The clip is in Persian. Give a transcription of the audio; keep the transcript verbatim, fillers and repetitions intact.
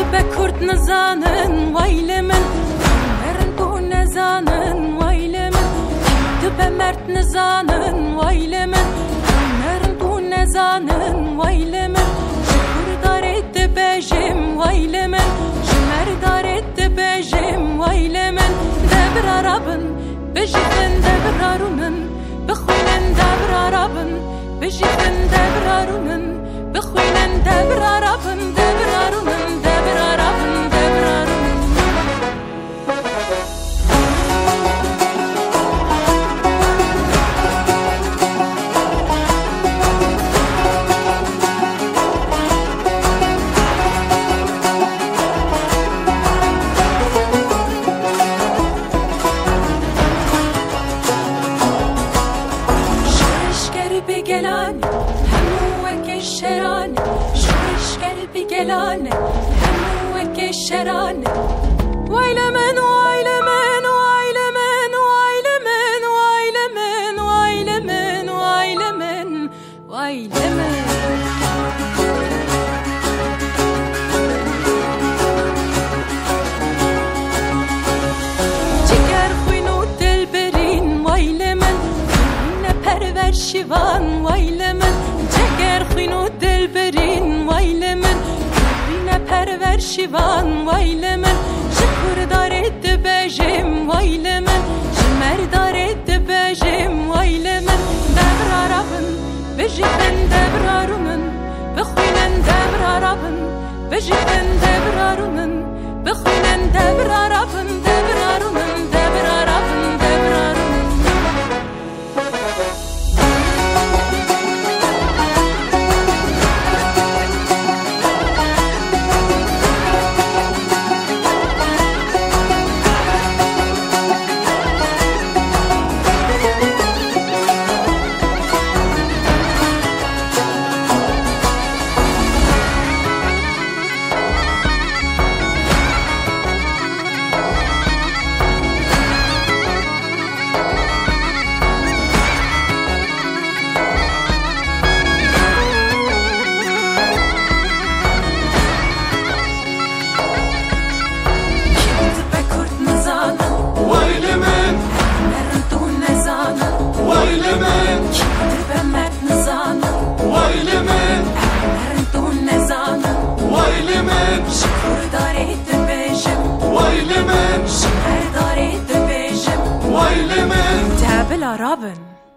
به کرد نزانن ویل من مرن تو نزانن ویل من تو به مرد نزانن ویل من مرن تو نزانن ویل من شکر دارید بجم ویل من شمر دارید بجم ویل من دبر عربن بجفن دبر عرونن بخوینن دبر عربن بجفن دبر عرونن بخوینن دبر عربن دبر عرونن دبر عربن دبر عرونن بگلان همو وک شران شش قلبی گلان همو وک شران ویل من ویل من ویل من ویل من ویل من ویل من ویل من ویل من جگر خوینو دل برین ویل من پرور شیوان ویل من جگر خوینو دل برین ویل من بینه پرور شیوان ویل من شکر دارید بجم ویل من شمر دارید بجم ویل من دبر عربن بجفن دبر عرونن بخوینن دبر عربن بجفن دبر عرونن بخوینن دبر عربن دبر عرونن دبر عربن دبر عرونن Robin.